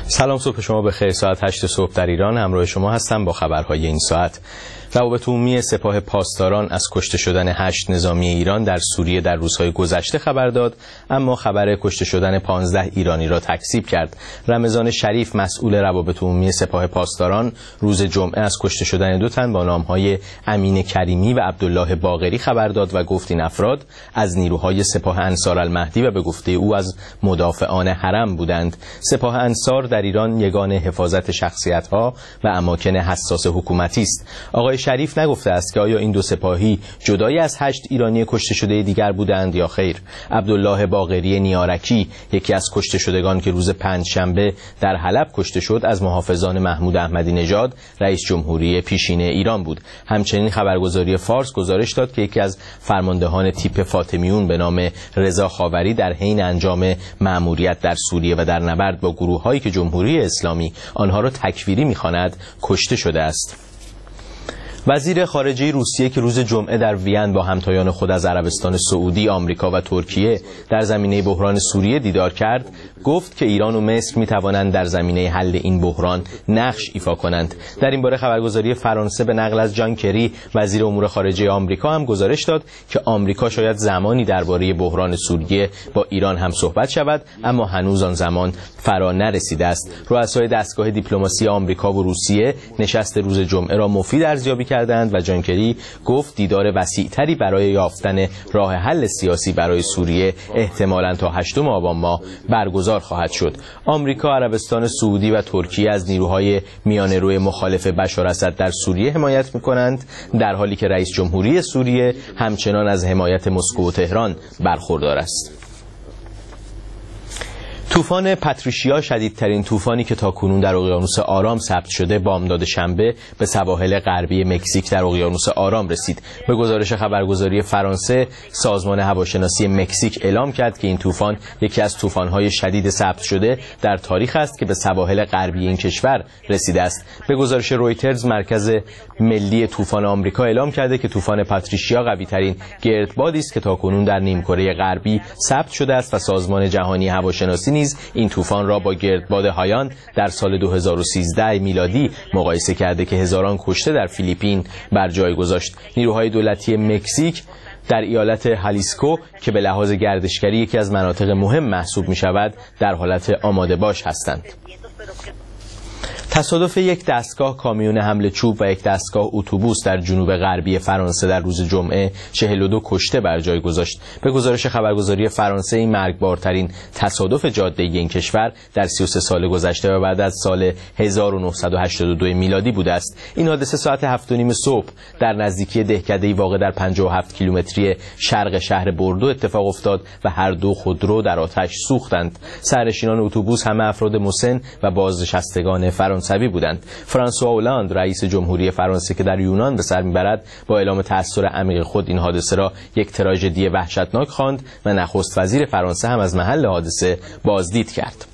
سلام، صبح شما بخیر. ساعت 8 صبح در ایران همراه شما هستم با خبرهای این ساعت. روابط عمومی سپاه پاسداران از کشته شدن 8 نظامی ایران در سوریه در روزهای گذشته خبر داد، اما خبر کشته شدن 15 ایرانی را تکذیب کرد. رمضان شریف مسئول روابط عمومی سپاه پاسداران روز جمعه از کشته شدن 2 تن با نامهای امین کریمی و عبدالله باقری خبر داد و گفت این افراد از نیروهای سپاه انصارالمهدی و به گفته او از مدافعان حرم بودند. سپاه انصار در ایران یگان حفاظت شخصیت‌ها و اماکن حساس حکومتی است. آقای شریف نگفته است که آیا این 2 سپاهی جدای از 8 ایرانی کشته شده دیگر بودند یا خیر. عبدالله باقری نیارکی، یکی از کشته شدگان که روز پنجشنبه در حلب کشته شد، از محافظان محمود احمدی نژاد رئیس جمهوری پیشین ایران بود. همچنین خبرگزاری فارس گزارش داد که یکی از فرماندهان تیپ فاطمیون به نام رضا خاوری در حین انجام مأموریت در سوریه و در نبرد با گروه‌هایی که جمهوری اسلامی آنها را تکفیری می‌خواند کشته شده است. وزیر خارجه روسیه که روز جمعه در وین با همتایان خود از عربستان سعودی، آمریکا و ترکیه در زمینه بحران سوریه دیدار کرد، گفت که ایران و مصر می توانند در زمینه حل این بحران نقش ایفا کنند. در این باره خبرگزاری فرانسه به نقل از جان کری، وزیر امور خارجه آمریکا، هم گزارش داد که آمریکا شاید زمانی درباره بحران سوریه با ایران هم صحبت شود، اما هنوز آن زمان فرا نرسیده است. رؤسای دستگاه دیپلماسی آمریکا و روسیه نشست روز جمعه را مفید ارزیابی کردند و جان کری گفت دیدار وسیع‌تری برای یافتن راه حل سیاسی برای سوریه احتمالاً تا 8 آبان ماه برگزار خواهد شد. آمریکا، عربستان سعودی و ترکیه از نیروهای میانه‌رو مخالف بشار اسد در سوریه حمایت می‌کنند، در حالی که رئیس جمهوری سوریه همچنان از حمایت مسکو و تهران برخوردار است. طوفان پاتریشیا، شدیدترین طوفانی که تاکنون در اقیانوس آرام ثبت شده، بامداد شنبه به سواحل غربی مکزیک در اقیانوس آرام رسید. به گزارش خبرگزاری فرانسه، سازمان هواشناسی مکزیک اعلام کرد که این طوفان یکی از طوفان‌های شدید ثبت شده در تاریخ است که به سواحل غربی این کشور رسیده است. به گزارش رویترز، مرکز ملی طوفان آمریکا اعلام کرده که طوفان پاتریشیا قوی‌ترین گردبادی است که تاکنون در نیمکره غربی ثبت شده است و سازمان جهانی هواشناسی نیز این طوفان را با گردباد هایان در سال 2013 میلادی مقایسه کرده که هزاران کشته در فیلیپین بر جای گذاشت. نیروهای دولتی مکزیک در ایالت هالیسکو که به لحاظ گردشگری یکی از مناطق مهم محسوب می شود، در حالت آماده باش هستند. تصادف یک دستگاه کامیون حمل چوب و یک دستگاه اتوبوس در جنوب غربی فرانسه در روز جمعه 42 کشته بر جای گذاشت. به گزارش خبرگزاری فرانسه، این مرگبارترین تصادف جاده‌ای این کشور در 33 سال گذشته و بعد از سال 1982 میلادی بوده است. این حادثه ساعت 7:30 صبح در نزدیکی دهکده‌ای واقع در 57 کیلومتری شرق شهر بوردو اتفاق افتاد و هر دو خودرو در آتش سوختند. سرنشینان اتوبوس همه افراد مسن و بازنشستگان فرانسوی بودند. فرانسوا اولاند، رئیس جمهوری فرانسه که در یونان به سر میبرد، با اعلام تأثیر عمیق خود این حادثه را یک تراژدی وحشتناک خواند و نخست وزیر فرانسه هم از محل حادثه بازدید کرد.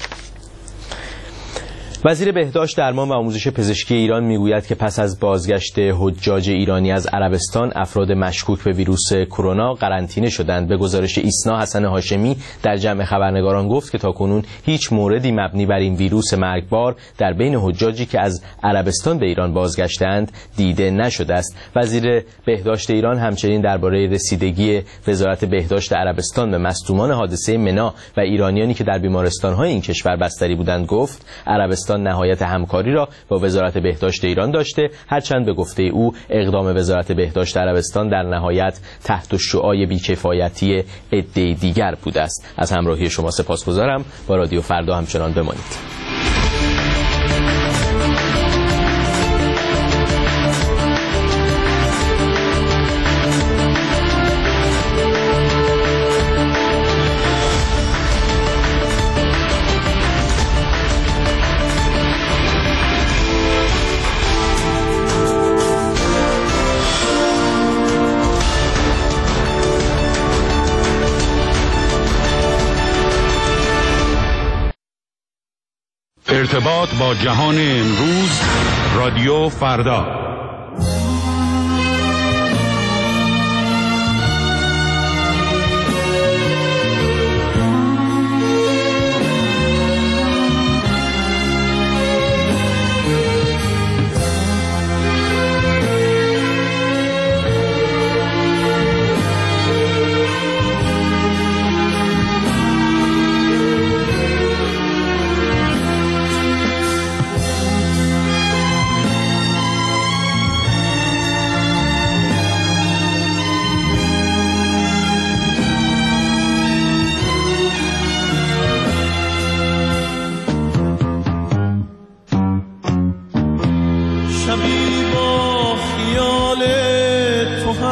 وزیر بهداشت، درمان و آموزش پزشکی ایران میگوید که پس از بازگشت حجاج ایرانی از عربستان، افراد مشکوک به ویروس کرونا قرنطینه شدند. به گزارش ایسنا، حسن هاشمی در جمع خبرنگاران گفت که تاکنون هیچ موردی مبنی بر این ویروس مرگبار در بین حجاجی که از عربستان به ایران بازگشتند دیده نشده است. وزیر بهداشت ایران همچنین درباره رسیدگی وزارت بهداشت عربستان به مصدومان حادثه منا و ایرانیانی که در بیمارستان‌های این کشور بستری بودند گفت عربستان نهایت همکاری را با وزارت بهداشت ایران داشته، هرچند به گفته او اقدام وزارت بهداشت عربستان در نهایت تحت شعاع بی‌کفایتی عده دیگر بوده است. از همراهی شما سپاسگزارم. با رادیو فردا همچنان بمانید. ارتباط با جهان امروز، رادیو فردا.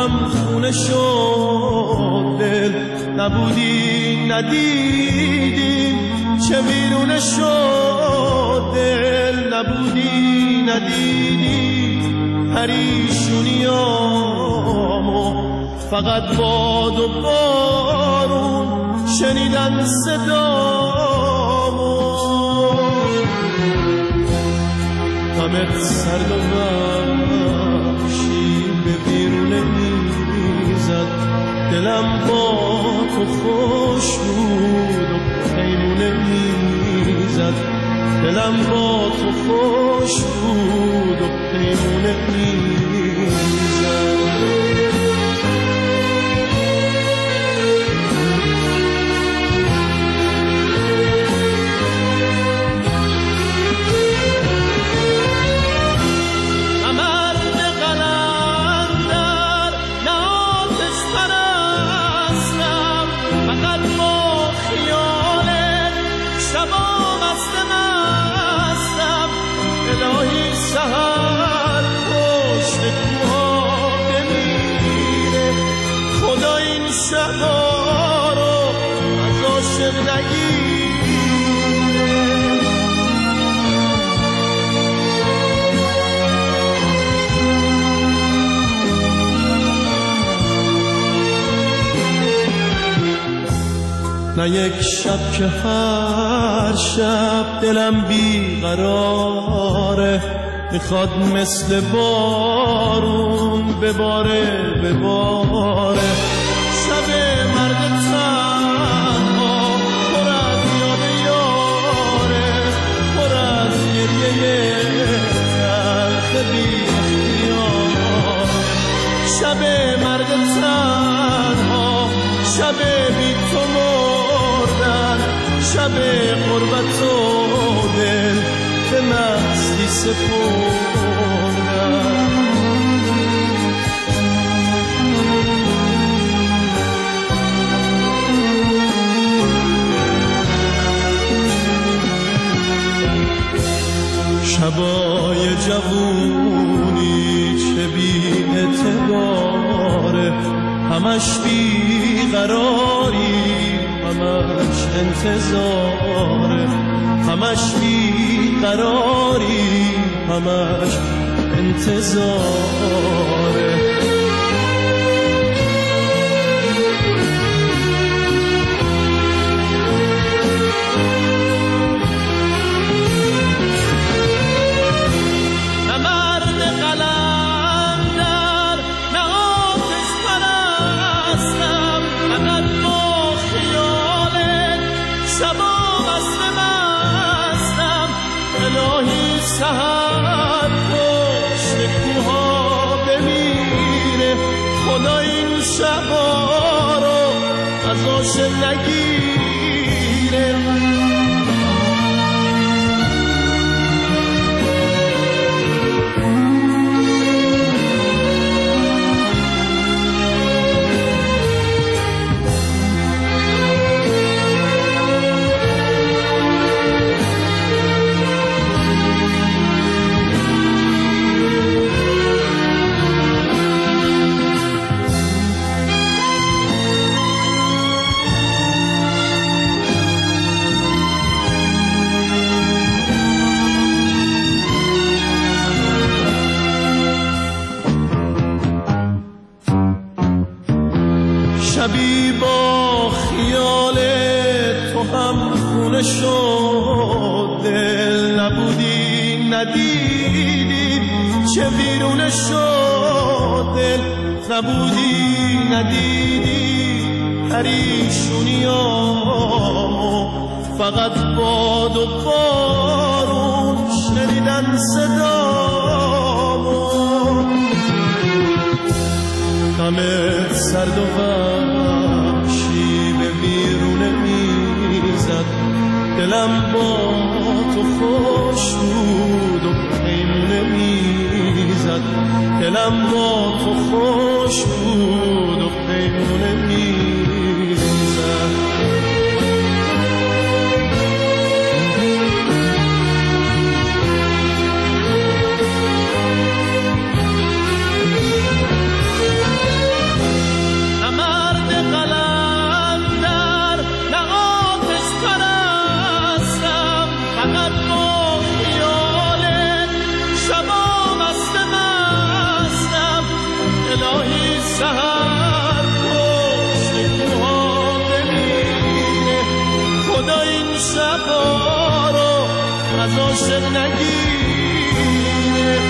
هم خونه شد دل، نبودی ندیدی چه ویرونه شد دل، نبودی ندیدی پریشونیامو، فقط باد و بارون شنیدن صدامو، همت سرد و وحشی به بیرونه میزد، دلم با تو خوش بود و پیمونه میزد، دلم با تو خوش بود و پیمونه میزد. سهر پشت کوها بمیره، خدا این شبا رو از عاشق نگیره. نه یک شب که هر شب دلم بیقراره، میخواد مثل بارون بباره بباره. شب مرد تنها پر از یاد یاره، پر از گریه تلخ بی اختیاره. شب مرد تنها، شب بی تو مردن، شب غربت و دل به مستی سپردن. شبای جوونی چه بی اعتباره، همش بی قراری، همش انتظاره، همش بی قراری، همش انتظاره. سهر پشت کوها بمیره، خدا این شبا رو از عاشق نگیره. شبی با خیال تو هم خونه شد دل، نبودی ندیدی چه ویرونه شد دل، نبودی ندیدی پریشونیامو، فقط باد و بارون شنیدن صدامو. همه سرد و وحشی به ویرونه میزد، دلم با تو خوش بود و پیمونه میزد، دلم با تو خوش بود و پیمونه میزد. شبا رو از عاشق نگیره.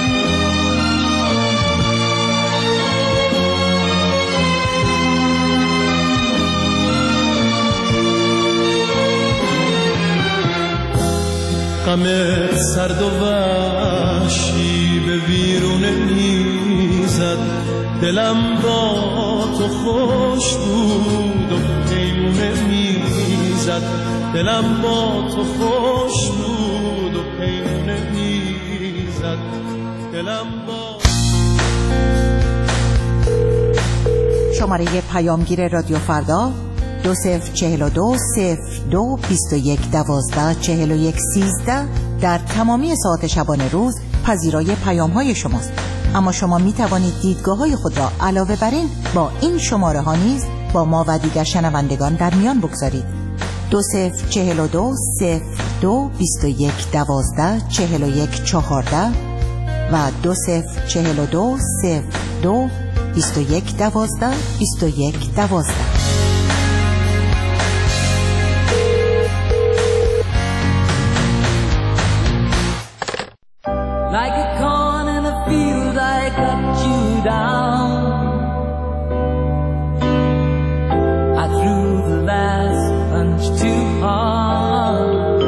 غم سرد و وحشی به ویرونه میزد، دلم با تو خوش بود و پیمونه میزد، دلم با تو خوش بود و پیمونه میزد، دلم با. شماره پیامگیر رادیو فردا 2042-02-2112-4113 در تمامی ساعت شبانه روز پذیرای پیام‌های شماست. اما شما می توانید دیدگاه‌های خود را علاوه بر این با این شماره ها نیز با ما و دیگر شنوندگان در میان بگذارید. 2042-0112-4114 و 2042-02-2112-2112. Like a corn in a field, I cut you down. I threw the last punch too hard.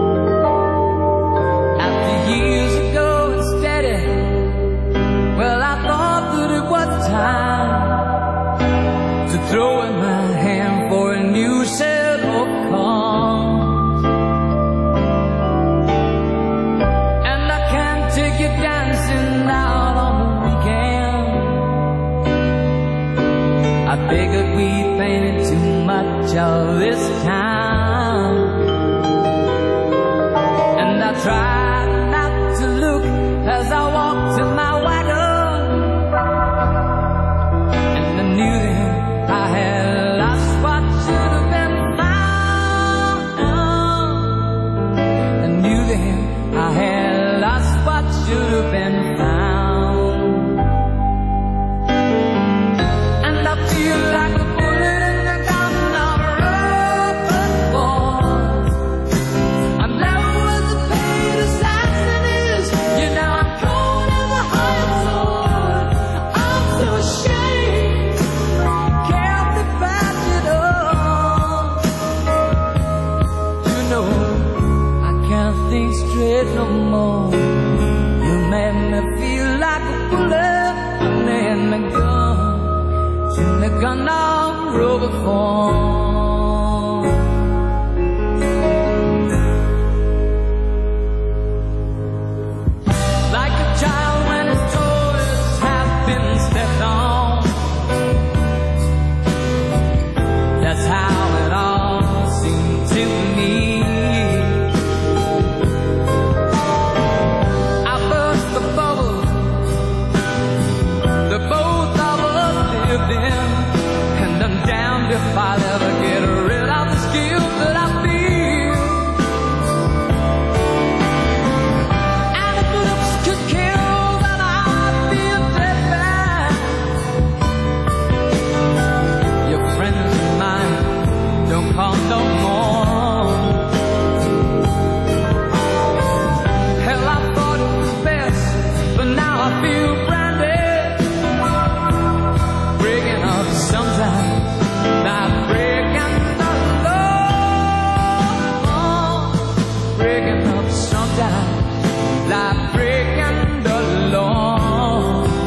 After years of going steady, well, I thought that it was time to throw in my hand for a new set of cards. Dancing out on the weekend, I figured we painted too much of this town, and I tried not to look as I walked to my wagon, and I knew that I had lost what should have been found. I knew that I had lost what should have been found, and I feel like a bullet in the gun of a rubber ball. I'm never with the pain assassin is. You know I'm cold as a hot sword. I'm so ashamed, can't be patched it up. You know I can't think straight no more. Made me feel like a bullet in the gun of rubber form. Like a child when his toys have been stepped on, that's how it all seemed to me. And I'm damned if I'll ever get rid of the guilt that I feel. And if looks could kill, then I'd be a dead man. Your friends of mine don't call no more. Hell, I thought it was best, but now I feel branded. Breaking up sometimes, not breaking the law. Breaking up sometimes, not breaking the law.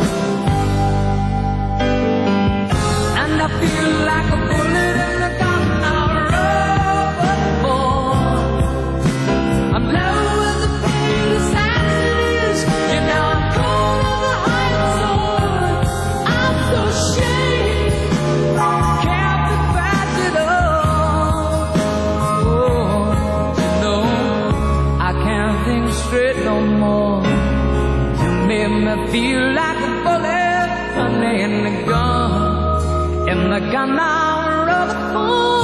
And I feel like a bullet in the gun of a rubber ball. I'm low as the pain assassin is. You know I'm cold as a hot sword. I'm so ashamed, can't be patched it up. Oh, you know I can't think straight no more. You made me feel like a bullet in the gun of rubber form.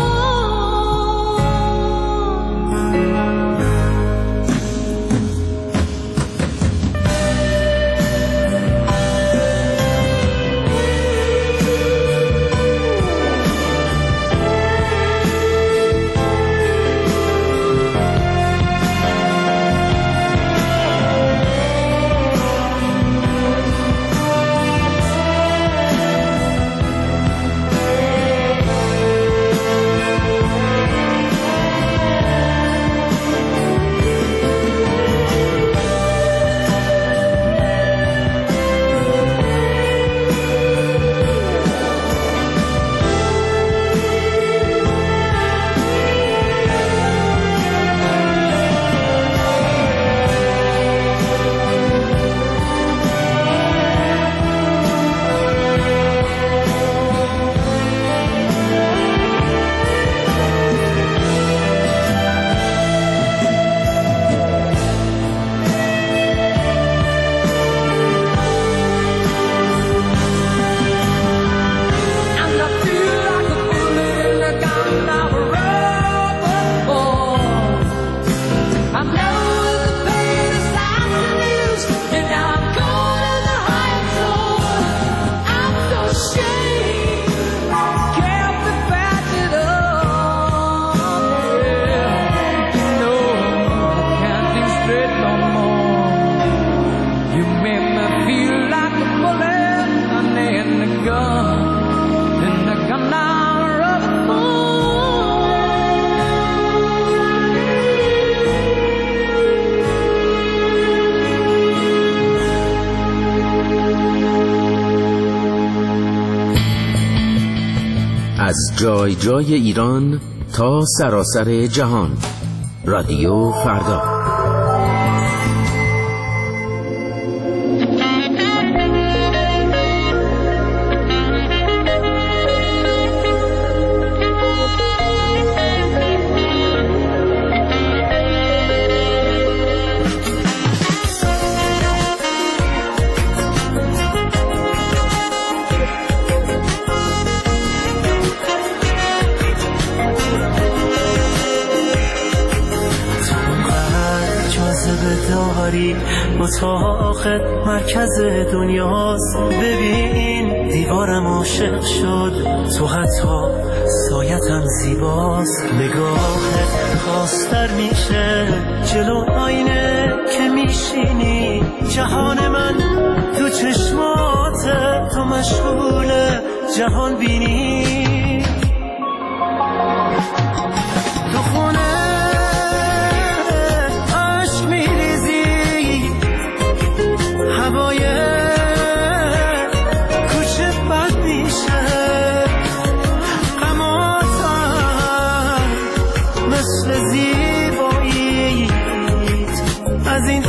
از جای جای ایران تا سراسر جهان. رادیو فردا. اتاق مرکز دنیاست، ببین دیوارم عاشق شد، تو حتی سایتم زیباست، نگاهت خواستر میشه جلو آینه که میشینی، جهان من تو چشمات، تو مشغول جهان بینی، تو خونه هوای کوچه بد میشه، غماتم مثل زیباییت از این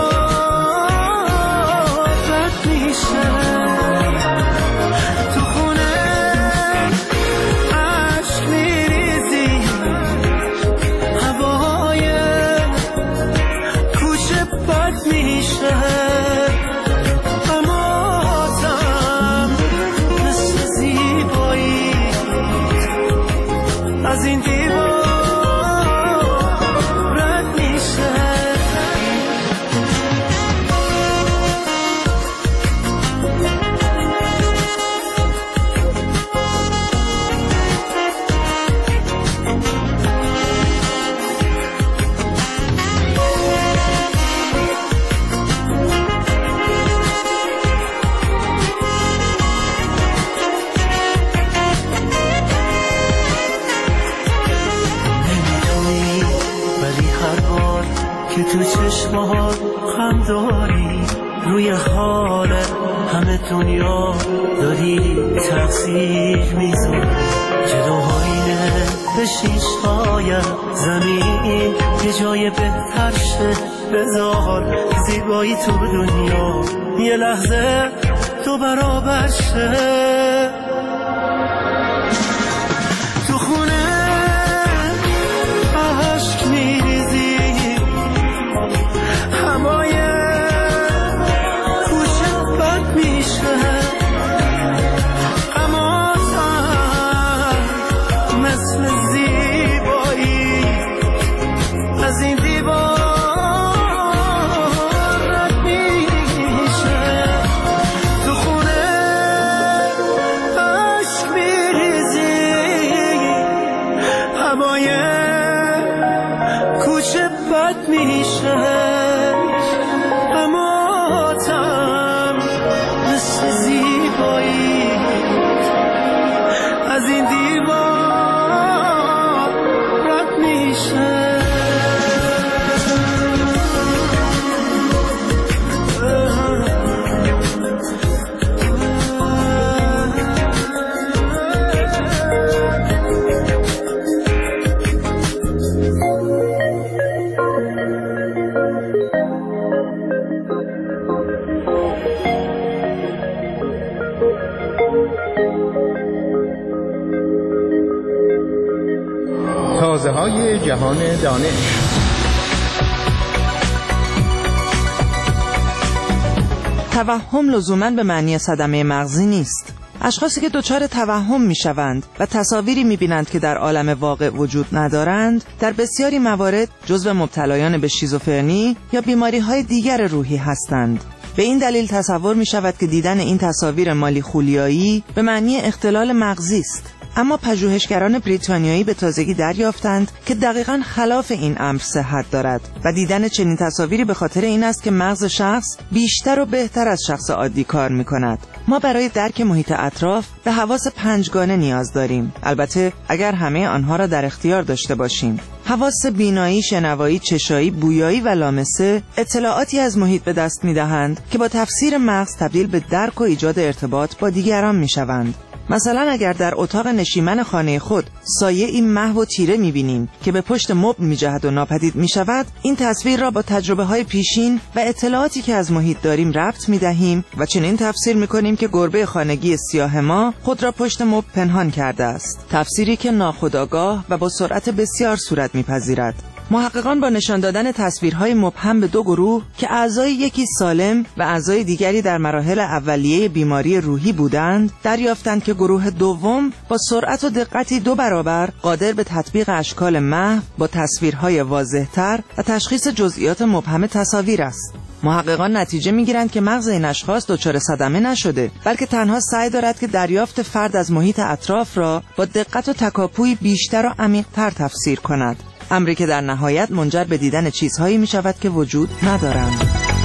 دیوار رد میشه، تو خونه عشق میریزی، هوای کوچه بد میشه، از این دیوار رد میشه. که تو چشمات خم داری، روی حال همه دنیا داری تقصیر میذاری، جلو آینه به شیشه‌های زمین یه جای بهتر شه بذار، زیبایی تو دنیا یه لحظه تو برابر شه، تو خونه عشق میریزی، هوای کوچه بد میشه، غماتم مثل زیبایی از این دیوار رد میشه، تو خونه عشق میریزی، هوای کوچه بد میشه، مثل زیبایی از این دیوار رد میشه. تازه‌های جهان دانش. توهم لزوماً به معنی صدمه مغزی نیست. اشخاصی که دچار توهم میشوند و تصاویری میبینند که در عالم واقع وجود ندارند، در بسیاری موارد جزو مبتلایان به شیزوفرنی یا بیماری‌های دیگر روحی هستند. به این دلیل تصور میشود که دیدن این تصاویر مالیخولیایی به معنی اختلال مغزی است. اما پژوهشگران بریتانیایی به تازگی دریافتند که دقیقاً خلاف این امر صحت دارد و دیدن چنین تصاویری به خاطر این است که مغز شخص بیشتر و بهتر از شخص عادی کار می‌کند. ما برای درک محیط اطراف به حواس پنجگانه نیاز داریم، البته اگر همه آنها را در اختیار داشته باشیم. حواس بینایی، شنوایی، چشایی، بویایی و لامسه اطلاعاتی از محیط به دست می‌دهند که با تفسیر مغز تبدیل به درک و ایجاد ارتباط با دیگران می‌شوند. مثلا اگر در اتاق نشیمن خانه خود سایه این محو و تیره می‌بینیم که به پشت مبل می‌جهد و ناپدید می‌شود، این تصویر را با تجربه‌های پیشین و اطلاعاتی که از محیط داریم ربط می‌دهیم و چنین تفسیر می‌کنیم که گربه خانگی سیاه ما خود را پشت مبل پنهان کرده است. تفسیری که ناخودآگاه و با سرعت بسیار صورت می‌پذیرد. محققان با نشان دادن تصویرهای مبهم به دو گروه که اعضای یکی سالم و اعضای دیگری در مراحل اولیه بیماری روحی بودند، دریافتند که گروه دوم با سرعت و دقتی 2 برابر قادر به تطبیق اشکال محو با تصویرهای واضح‌تر و تشخیص جزئیات مبهم تصاویر است. محققان نتیجه می‌گیرند که مغز این اشخاص دچار صدمه نشده، بلکه تنها سعی دارد که دریافت فرد از محیط اطراف را با دقت و تکاپوی بیشتر و عمیق‌تر تفسیر کند. امری که در نهایت منجر به دیدن چیزهایی می شود که وجود ندارند.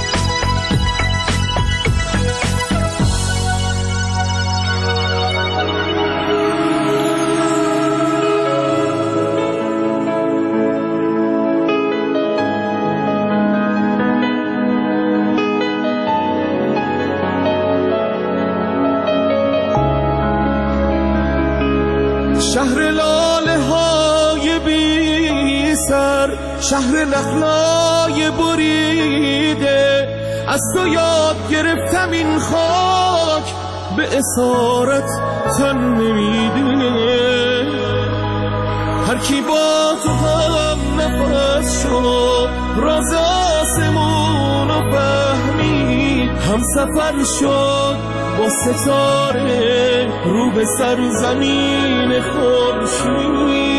شهر لاله های بی سر، شهر نخلای بریده، از تو یاد گرفتم این خاک به اسارت تن نمیده. هر کی با تو هم نفس شد، راز آسمون رو فهمید، هم سفر شد با ستاره رو به سرزمین خورشید.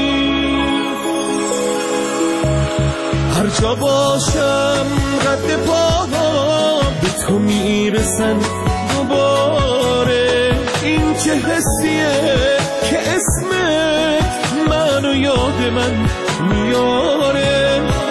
هر جا باشم قد پاهم به تو میرسن دوباره. این چه حسیه که اسمت منو یاد من میاره.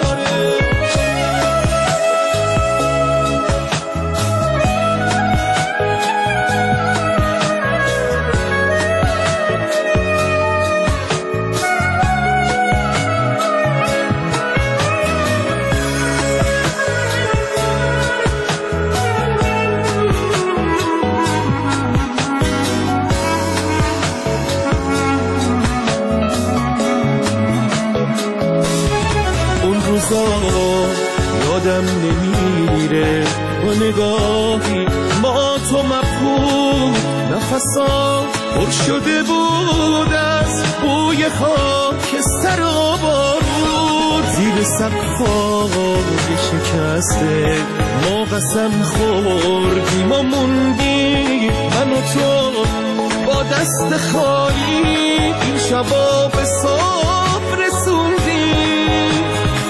یادم نمیره با نگاهی ما تو مفهوم نفسات پر شده بود از بوی خاکستر و بارود. زیر سقفای شکسته ما قسم خوردیم و موندیم من و تو با دست خالی این شبا به صبح رسوندیم.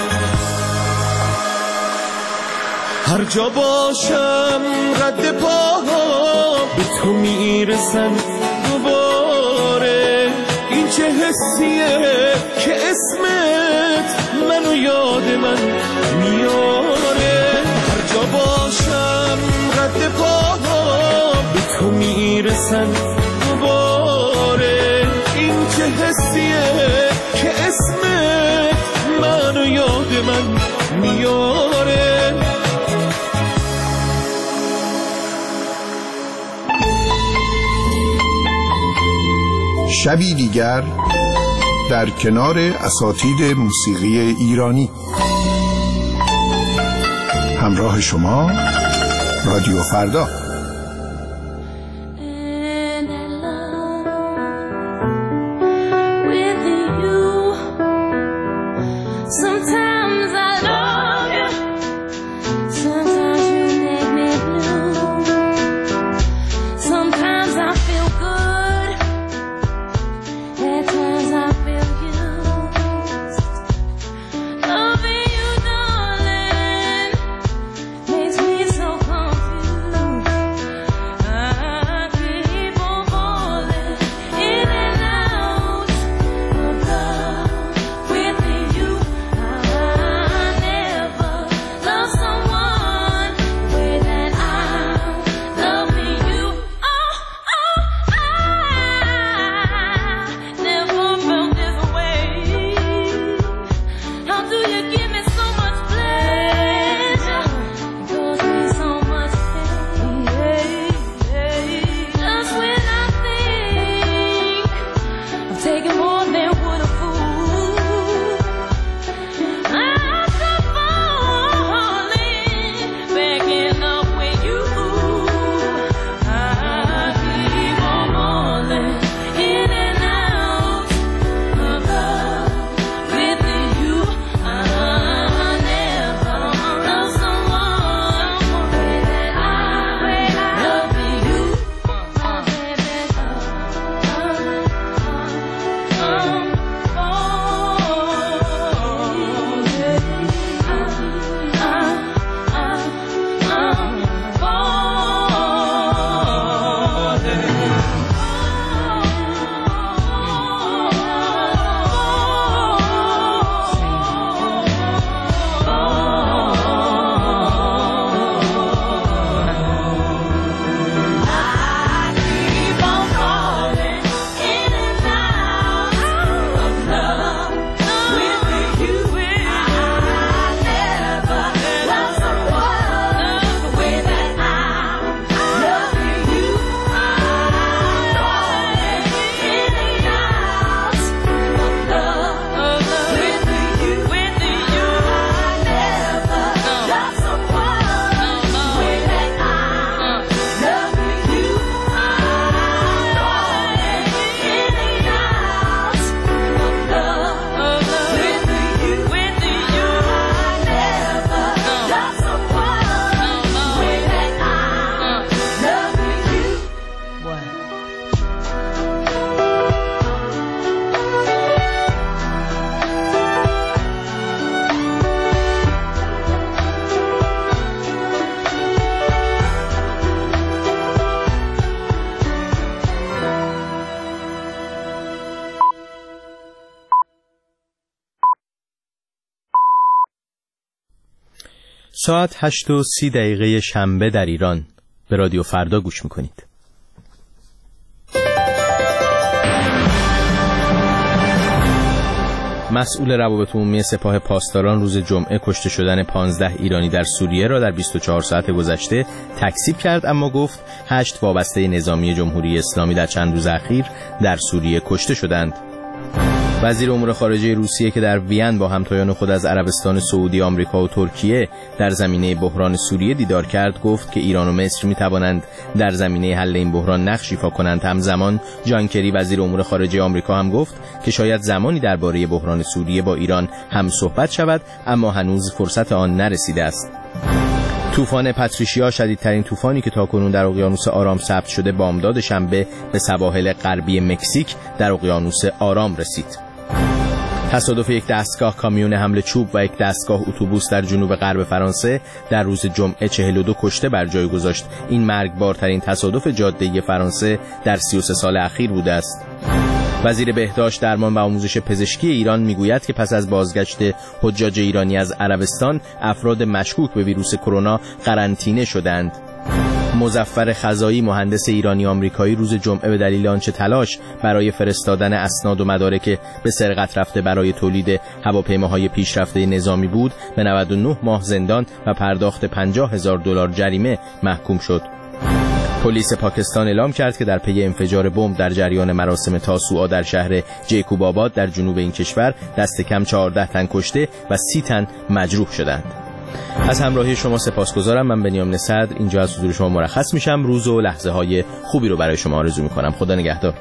هر جا باشم قد پاها به تو میرسن دوباره. این چه حسیه که اسمت منو یاد من میاره. هر جا باشم قد پاها به تو میرسن دوباره. این چه حسیه که اسمت منو یاد من میاره. شبی دیگر در کنار اساتید موسیقی ایرانی. همراه شما رادیو فردا. Makes me so confused. ساعت 8:30 شنبه در ایران. به رادیو فردا گوش میکنید. مسئول روابط عمومی سپاه پاسداران روز جمعه کشته شدن 15 ایرانی در سوریه را در 24 ساعت گذشته تکذیب کرد، اما گفت 8 وابسته نظامی جمهوری اسلامی در چند روز اخیر در سوریه کشته شدند. وزیر امور خارجه روسیه که در وین با همتایان خود از عربستان سعودی، آمریکا و ترکیه در زمینه بحران سوریه دیدار کرد، گفت که ایران و مصر می توانند در زمینه حل این بحران نقش ایفا کنند. همزمان جان کری وزیر امور خارجه آمریکا هم گفت که شاید زمانی درباره بحران سوریه با ایران هم صحبت شود، اما هنوز فرصت آن نرسیده است. طوفان پاتریشیا، شدیدترین طوفانی که تاکنون در اقیانوس آرام ثبت شده، بامداد شنبه به سواحل غربی مکزیک در اقیانوس آرام رسید. تصادف یک دستگاه کامیون حمل چوب و یک دستگاه اتوبوس در جنوب غرب فرانسه در روز جمعه 42 کشته بر جای گذاشت. این مرگبارترین تصادف جاده‌ای فرانسه در 33 سال اخیر بوده است. وزیر بهداشت، درمان و آموزش پزشکی ایران میگوید که پس از بازگشت حجاج ایرانی از عربستان، افراد مشکوک به ویروس کرونا قرنطینه شدند. مظفر خزایی، مهندس ایرانی آمریکایی، روز جمعه به دلیل آنچه تلاش برای فرستادن اسناد و مدارک به سرقت رفته برای تولید هواپیماهای پیشرفته نظامی بود، به 99 ماه زندان و پرداخت $50,000 جریمه محکوم شد. پلیس پاکستان اعلام کرد که در پی انفجار بمب در جریان مراسم تاسوعا در شهر جیکوب آباد در جنوب این کشور دست کم 14 تن کشته و 30 تن مجروح شدند. از همراهی شما سپاسگزارم. من بنیامین صدر اینجا از حضور شما مرخص میشم. روز و لحظه های خوبی رو برای شما آرزو میکنم. خدا نگهدار.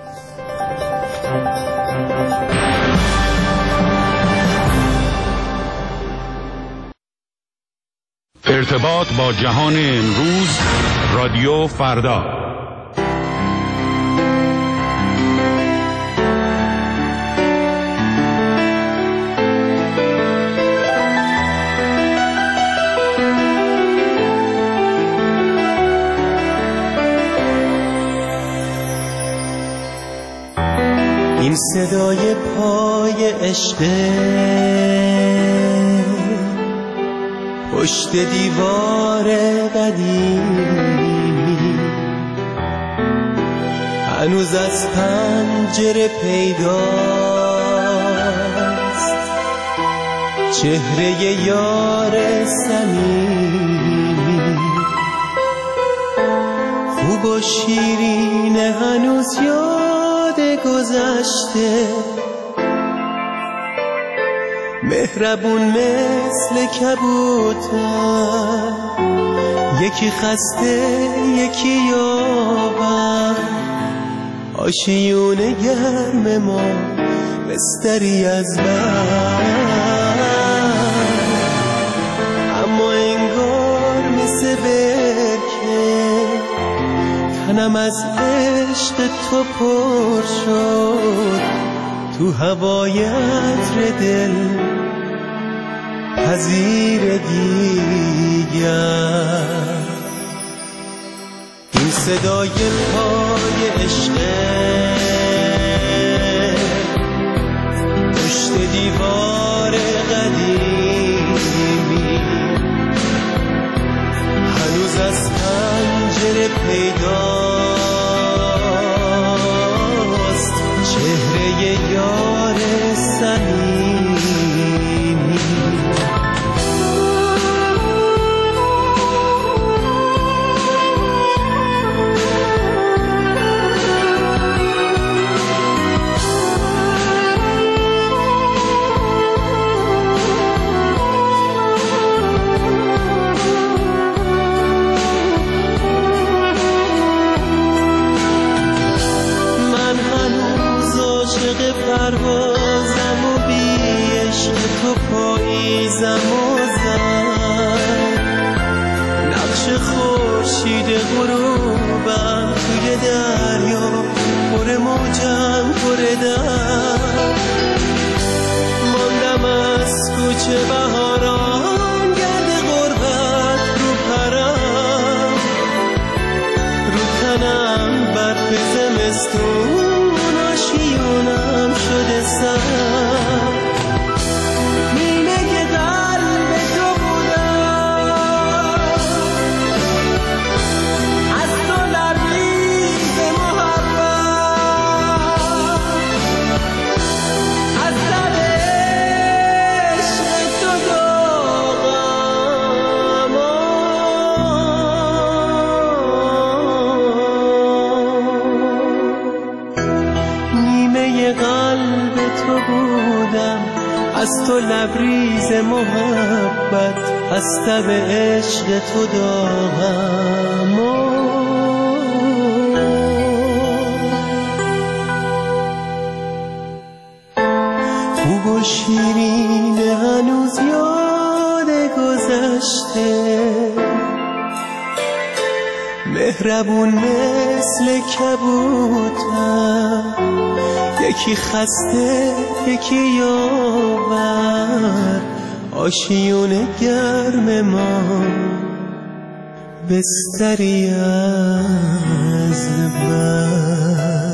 ارتباط با جهان امروز، رادیو فردا. این صدای پای عشقه پشت دیوار قدیمی، هنوز از پنجره پیداست چهره یار صمیمی. خوب و شیرین هنوز یاد گذشته، مهربون مثل کبوتر، یکی خسته یکی یابم، آشیونه گرم ما بستری از من، اما انگار مثل برکه تنم از عشق تو پر شد، تو هوای عطر دل پذیر دیگر. این صدای پای عشقه پشت دیوار قدیمی، هنوز از پنجره پیداست چهره یار صمیمی. پروازم و بی عشق تو پاییزم و زن، نقش خورشید غروبم توی دریا، پر موجم پر در، ماندم از کوچه بهاران، گرد غربت رو پرم، رو تنم برف زمستون، آشیونم شده سرم، نیمه قلب تو بودم، محبت از تب عشق تو داغم خوب و شیرین هنوز یاد گذشته مهربون مثل کبوتر یکی خسته یکی یاور آشیون گرم ما بستری از بر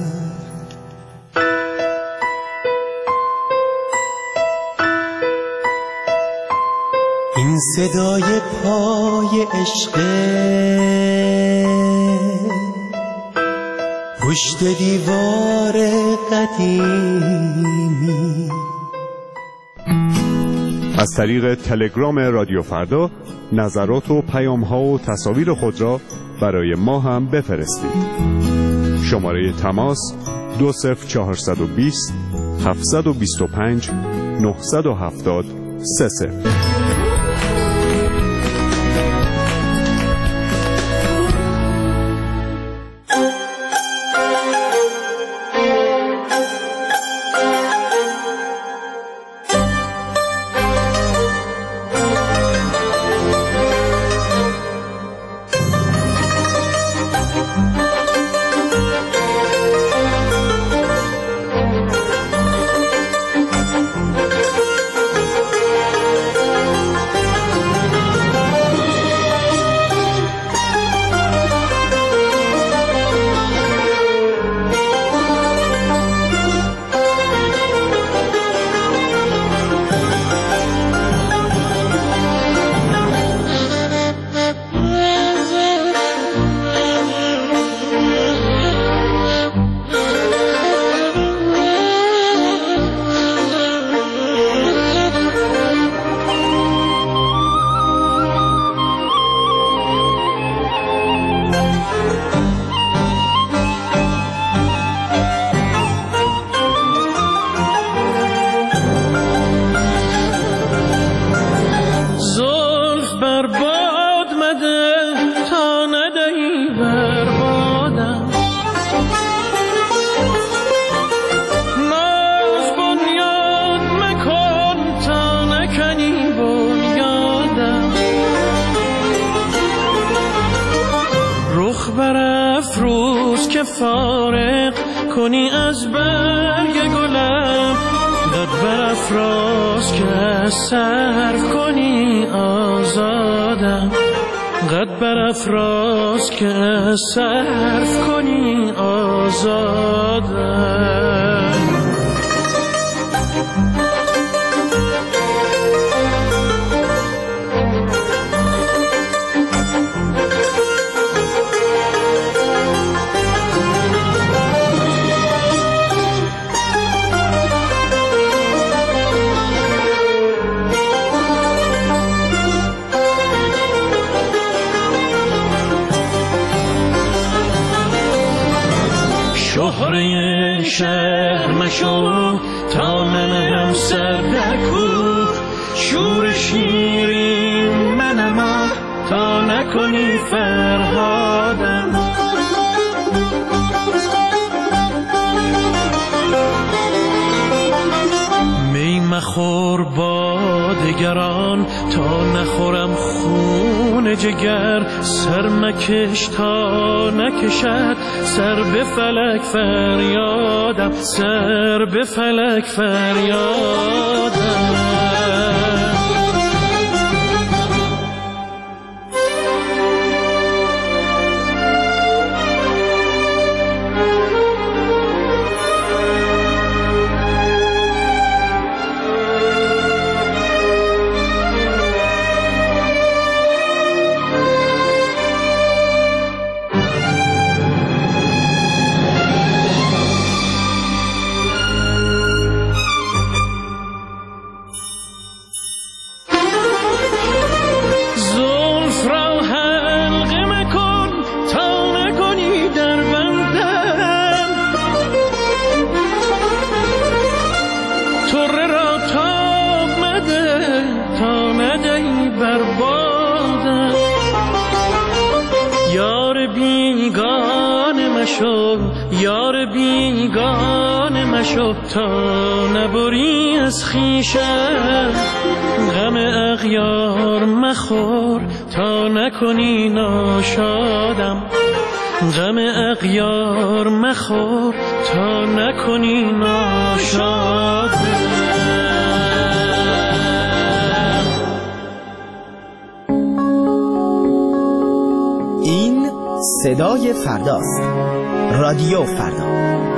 این صدای پای عشقه پشت دیوار قدیمی. از طریق تلگرام رادیو فردا نظرات و پیام‌ها و تصاویر خود را برای ما هم بفرستید. شماره تماس 20420 725 970 30. برافروز که فارغ کنی از برگ گلم داد برافراز که صرف کنی آزادم قد برافراز که صرف کنی آزادم شهره شهر مشو تا منم سر در کوه شور شیرین منم تا نکنی فرهادم می مخور با دگران تا نخورم خون جگر سر مکش تا نکشد سر به فلک فریادم سر به فلک فریادم مشو یار بیگانه مشو تا نبری از خویشم غم اغیار مخور تا نکنی ناشادم غم اغیار مخور تا نکنی ناشادم این صدای فرداست. رادیو فردا.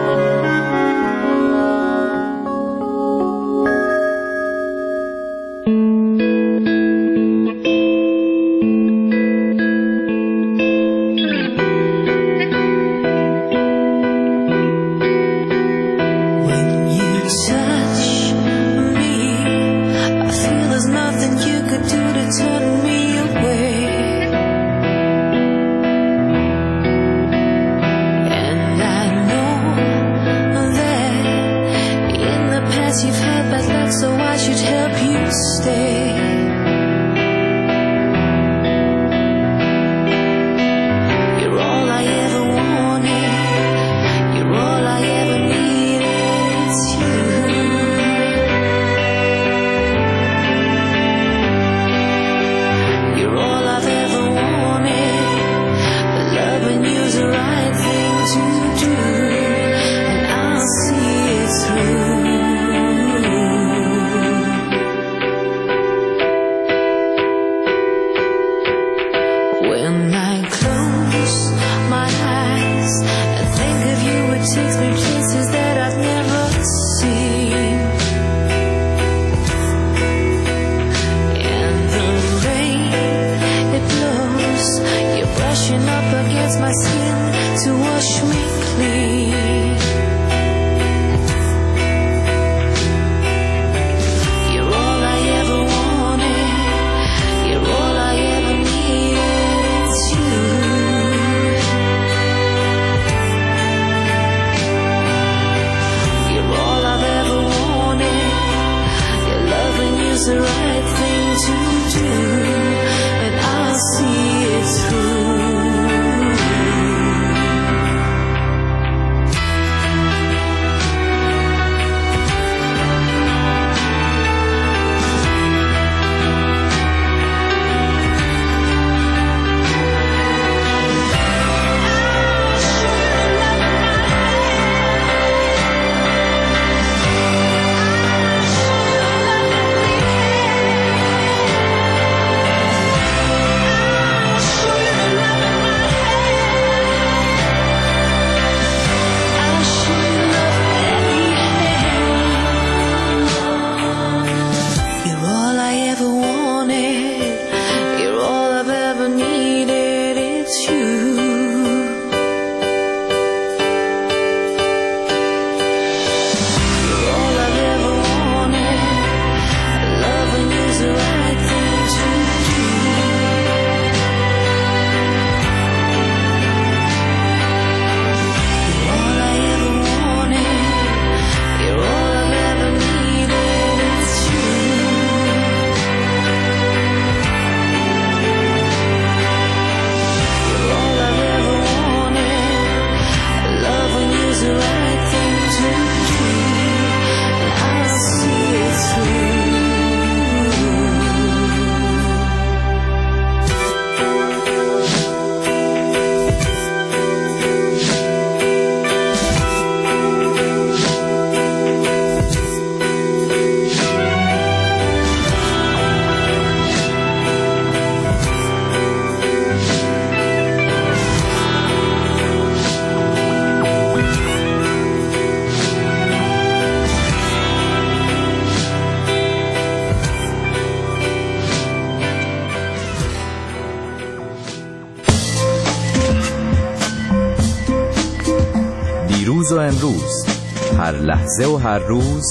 دیروز و امروز، هر لحظه و هر روز،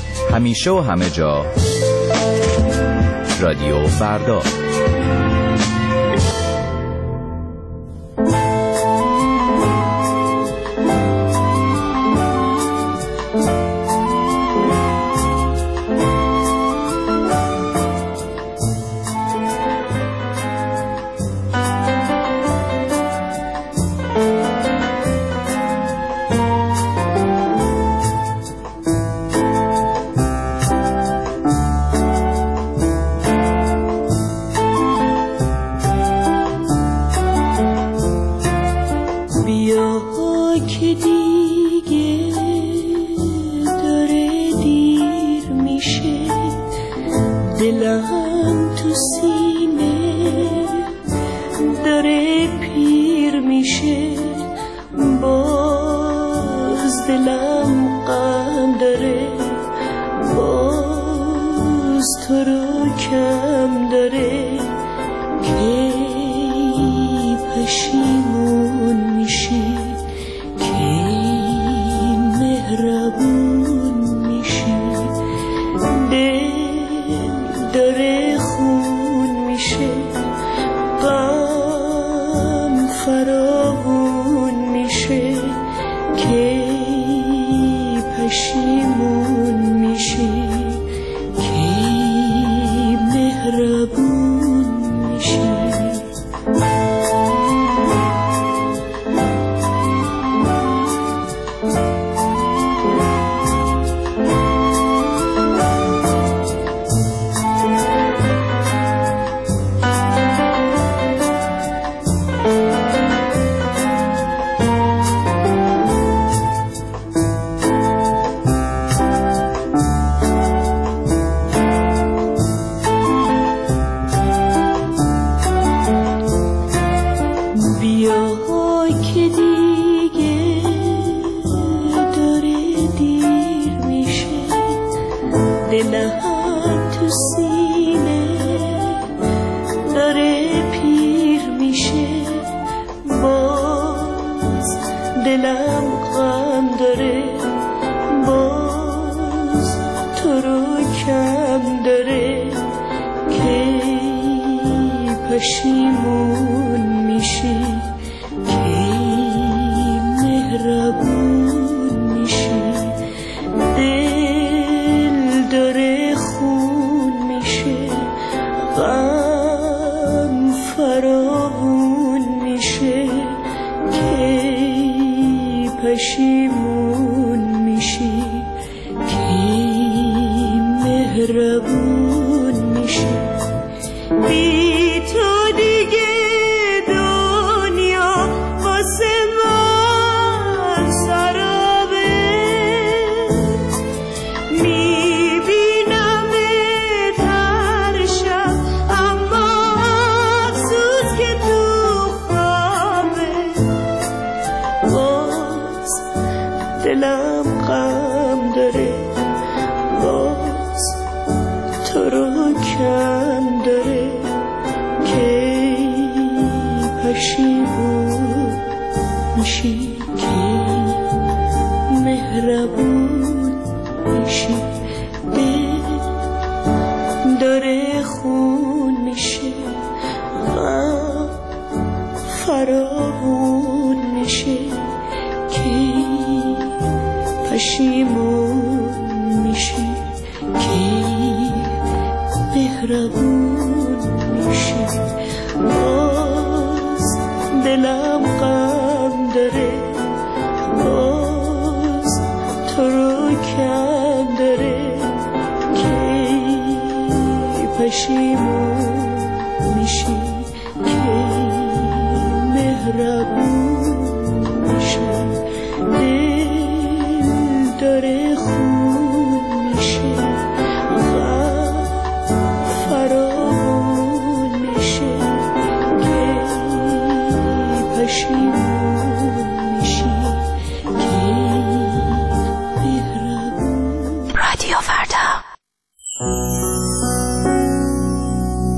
همیشه و همه جا، رادیو فردا. کم داره کی پشیمون میشی کی مهربون میشی دل داره خون میشه غم فراوون میشه کی پشیمون میشی کی مهربون میشی دلم غم داره باز تو رو کم داره کی پشیمون میشی کی مهربون میشی دل داره خون میشه غم فراوون میشه پشیمون میشی کی مهربون میشی بی تو دیگه دنیا واسه من سرابه میبینمت هر شب اما افسوس که تو خوابه دلم غم داره باز تو رو کم داره کی پشیمون میشی کی مهربون میشی دل داره خون میشه غم فراوون میشه کی پشیمون میشی کی مهربون میشی باز دلم غم داره باز تو رو کم داره کی پشیمون میشی کی مهربون میشی داره خون میشه غم فراوون میشه کی پشیمون میشی کی مهربون. رادیو فردا.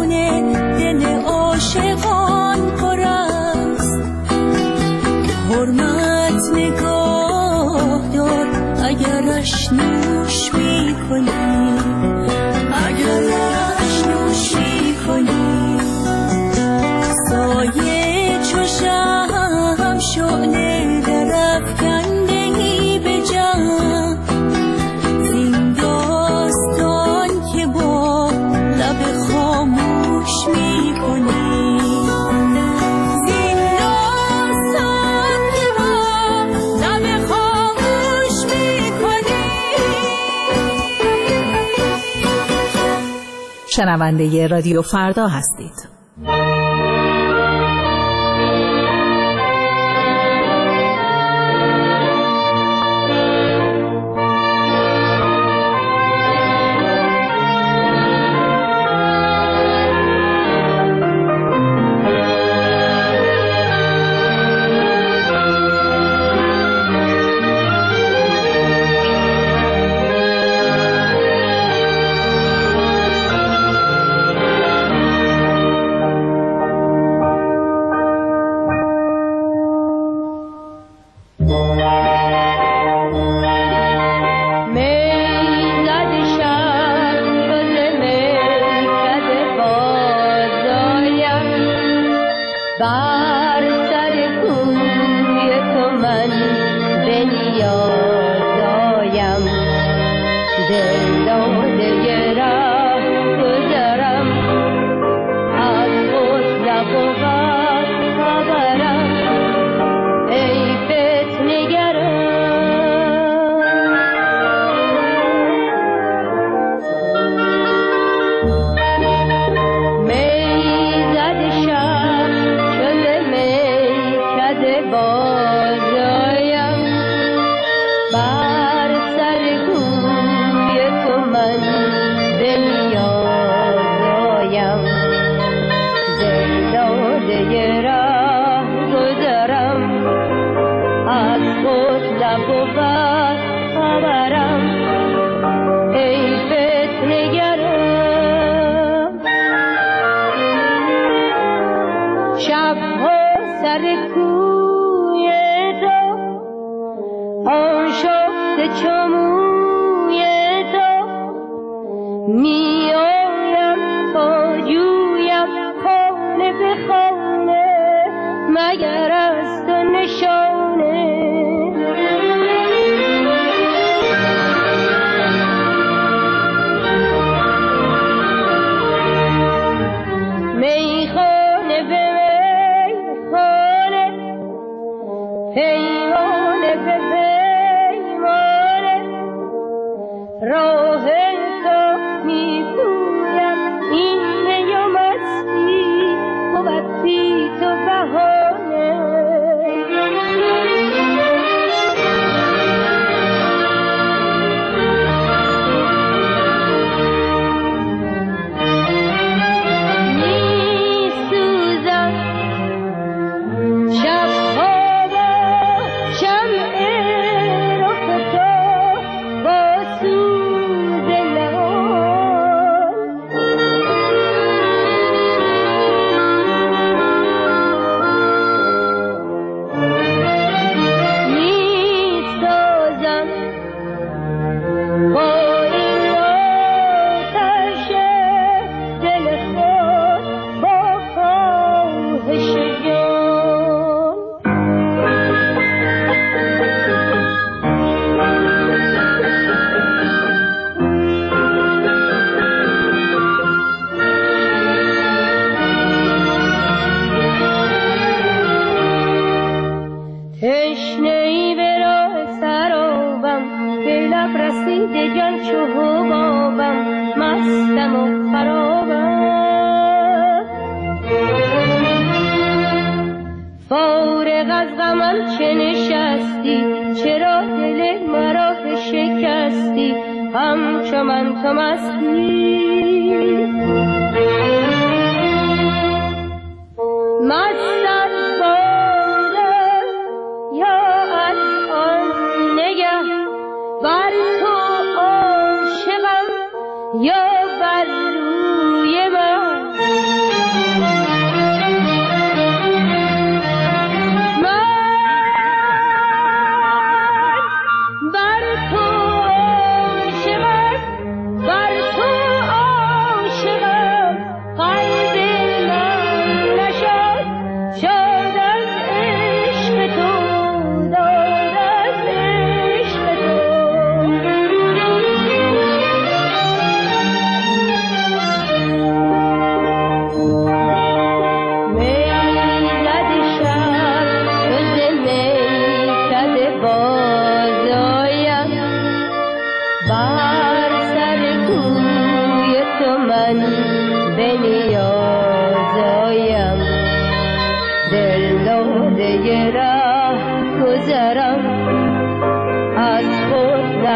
دل عاشقان پر است. حرمت نگاه دار اگرش نوش می کنی، اگرش نوش می کنی. سایه چو شمع شعله درافکنده‌ای به جان، زین داستان که با لب خاموش می کنی، زین داستان که با لب خاموش می کنی. شنونده رادیو فردا هستید. یا بر روی من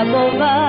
شب و